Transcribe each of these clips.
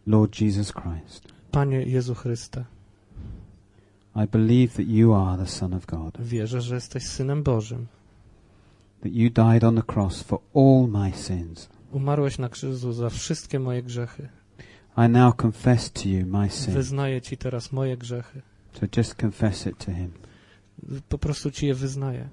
Lord Jesus Christ, Panie Jezu Chryste, I believe that you are the Son of God, wierzę, że jesteś Synem Bożym. that you died on the cross for all my sins. Umarłeś na krzyżu za wszystkie moje grzechy. I now confess to you my sin. Wyznaję Ci teraz moje grzechy. So just confess it to him. Po prostu Ci je wyznaję.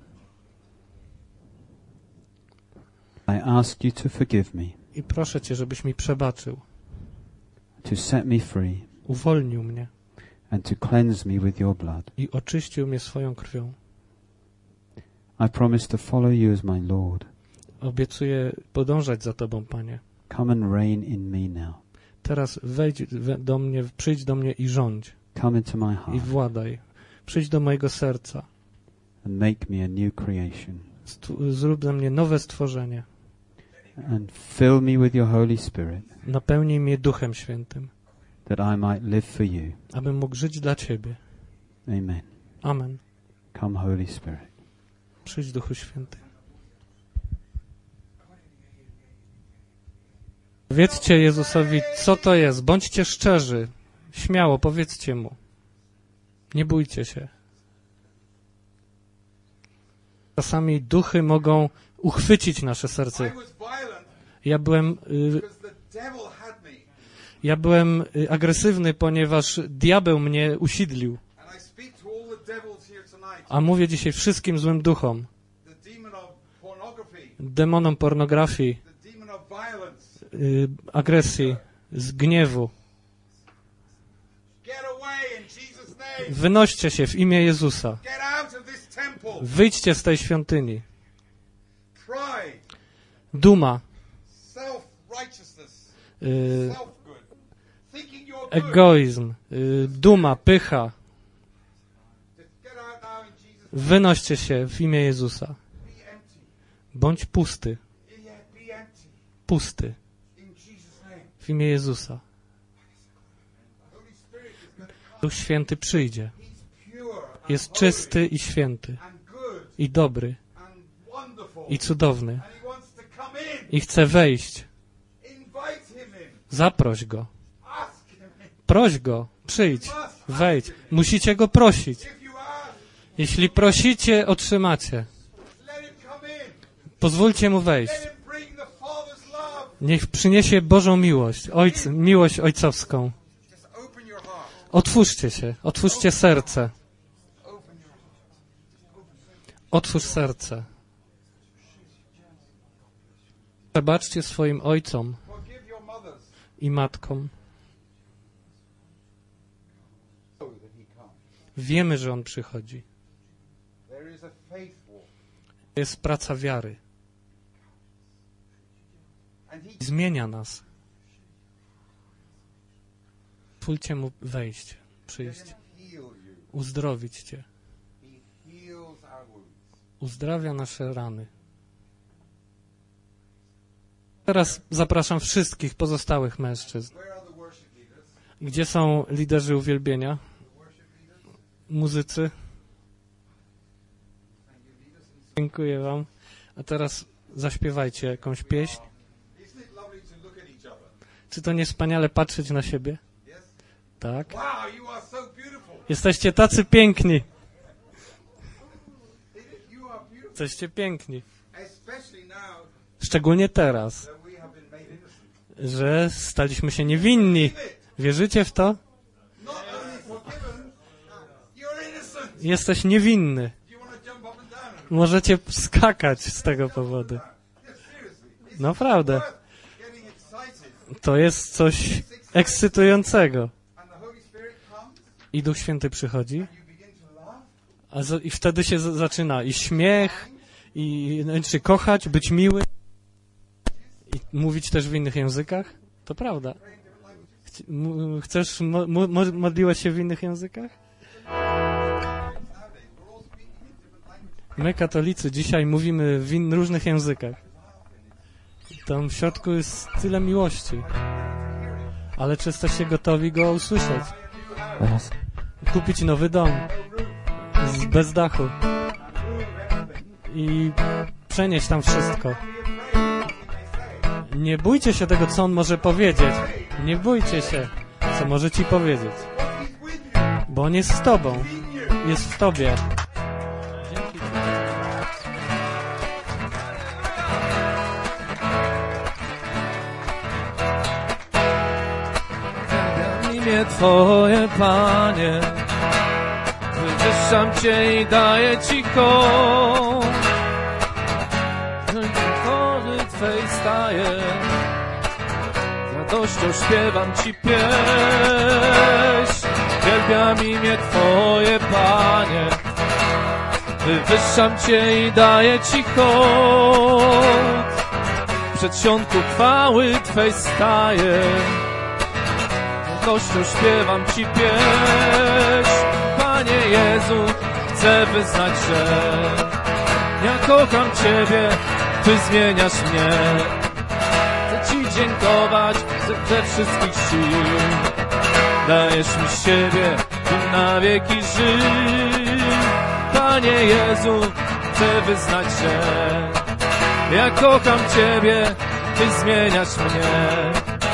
I ask you to forgive me, I proszę Cię, żebyś mi przebaczył, to set me free, uwolnił mnie and to cleanse me with your blood. i oczyścił mnie swoją krwią. I promise to follow you as my Lord. Obiecuję podążać za Tobą, Panie. Come and reign in me now. Teraz wejdź do mnie, przyjdź do mnie i rządź. Come into my I heart władaj. Przyjdź do mojego serca. and make me a new creation. Zrób dla mnie nowe stworzenie. And fill me with your Holy Spirit, Napełnij mnie Duchem Świętym, that I might live for you. abym mógł żyć dla Ciebie. Amen. Amen. Come, Holy Spirit. Przyjdź, Duchu Święty. Powiedzcie Jezusowi, co to jest. Bądźcie szczerzy. Śmiało, powiedzcie Mu. Nie bójcie się. Czasami duchy mogą uchwycić nasze serce. Ja byłem agresywny, ponieważ diabeł mnie usidlił. A mówię dzisiaj wszystkim złym duchom, demonom pornografii, agresji, z gniewu. Wynoście się w imię Jezusa. Wyjdźcie z tej świątyni. Duma, egoizm, duma, pycha. Wynoście się w imię Jezusa. Bądź pusty. Pusty. W imię Jezusa. Duch Święty przyjdzie. Jest czysty i święty. I dobry. I cudowny. I chce wejść. Zaproś Go. Proś Go. Przyjdź. Wejdź. Musicie Go prosić. Jeśli prosicie, otrzymacie. Pozwólcie Mu wejść. Niech przyniesie Bożą miłość. Miłość ojcowską. Otwórzcie się. Otwórzcie serce. Otwórz serce. Przebaczcie swoim ojcom i matkom. Wiemy, że On przychodzi. Jest praca wiary. Zmienia nas. Pozwólcie Mu wejść, przyjść, uzdrowić Cię. Uzdrawia nasze rany. Teraz zapraszam wszystkich pozostałych mężczyzn. Gdzie są liderzy uwielbienia? Muzycy? Dziękuję Wam. A teraz zaśpiewajcie jakąś pieśń. Czy to nie wspaniale patrzeć na siebie? Tak. Jesteście tacy piękni. Jesteście piękni. Szczególnie teraz, że staliśmy się niewinni. Wierzycie w to? Jesteś niewinny. Możecie skakać z tego powodu. Naprawdę. To jest coś ekscytującego. I Duch Święty przychodzi. I wtedy się zaczyna i śmiech, i kochać, być miły, i mówić też w innych językach. To prawda. Chcesz, modliłeś się w innych językach? My, katolicy, dzisiaj mówimy w różnych językach. Tam w środku jest tyle miłości. Ale czy jesteście gotowi Go usłyszeć? Kupić nowy dom bez dachu i przenieść tam wszystko. Nie bójcie się tego, co on może powiedzieć. Nie bójcie się, co może ci powiedzieć. Bo on jest z tobą. Jest w tobie. Dzięki. Imię Twoje, Panie, wywyższam Cię i daję Ci hołd. Chwały Twej staję, z radością śpiewam Ci pieśń. Wielbiam imię Twoje, Panie, wywyższam Cię i daję Ci hołd. W przedsionku chwały Twej staję, z radością śpiewam Ci pieśń. Panie Jezu, chcę wyznać, że ja kocham Ciebie, Ty zmieniasz mnie. Chcę Ci dziękować ze wszystkich sił. Dajesz mi siebie, by na wieki żyć. Panie Jezu, chcę wyznać, że ja kocham Ciebie, Ty zmieniasz mnie.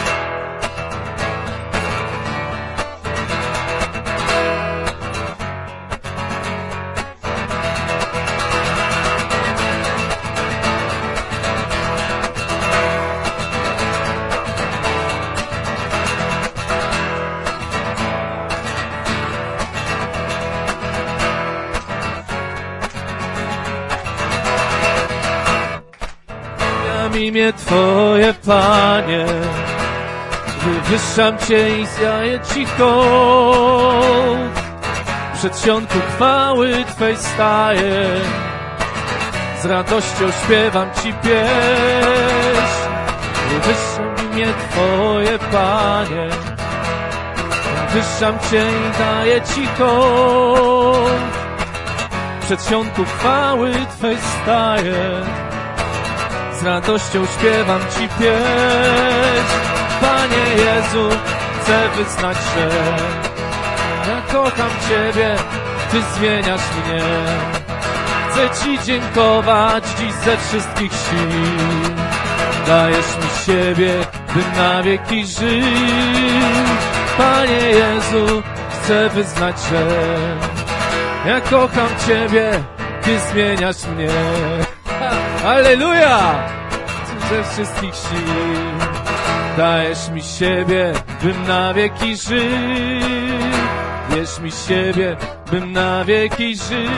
Imię Twoje, Panie, wywyższam Cię i zdaję Ci hołd. W przedsionku chwały Twej staję, z radością śpiewam Ci pieśń. Wywyższam imię Twoje, Panie, wywyższam Cię i daję Ci hołd. W przedsionku chwały Twej staję, z radością śpiewam Ci pieśń. Panie Jezu, chcę wyznać, że ja kocham Ciebie, Ty zmieniasz mnie. Chcę Ci dziękować dziś ze wszystkich sił. Dajesz mi siebie, by na wieki żyć. Panie Jezu, chcę wyznać, że ja kocham Ciebie, Ty zmieniasz mnie. Alleluja! Ze wszystkich sił dajesz mi siebie, bym na wieki żył. Dajesz mi siebie, bym na wieki żył.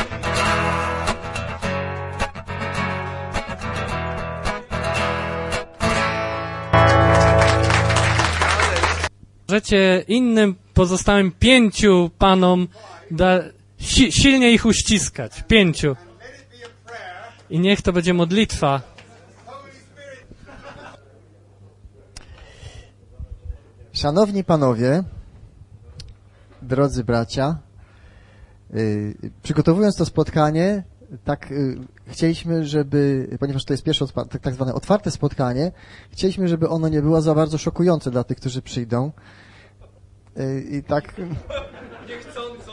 Możecie innym pozostałym 5 panom silnie ich uściskać. 5. I niech to będzie modlitwa. Szanowni panowie, drodzy bracia, przygotowując to spotkanie, chcieliśmy, żeby, ponieważ to jest pierwsze tak zwane otwarte spotkanie, chcieliśmy, żeby ono nie było za bardzo szokujące dla tych, którzy przyjdą. I tak... Niechcąco.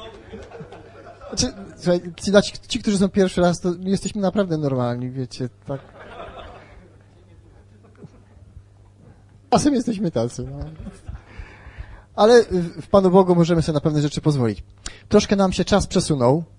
Znaczy, ci, którzy są pierwszy raz, to jesteśmy naprawdę normalni, wiecie, tak. Czasem jesteśmy tacy, no. Ale w Panu Bogu możemy sobie na pewne rzeczy pozwolić. Troszkę nam się czas przesunął.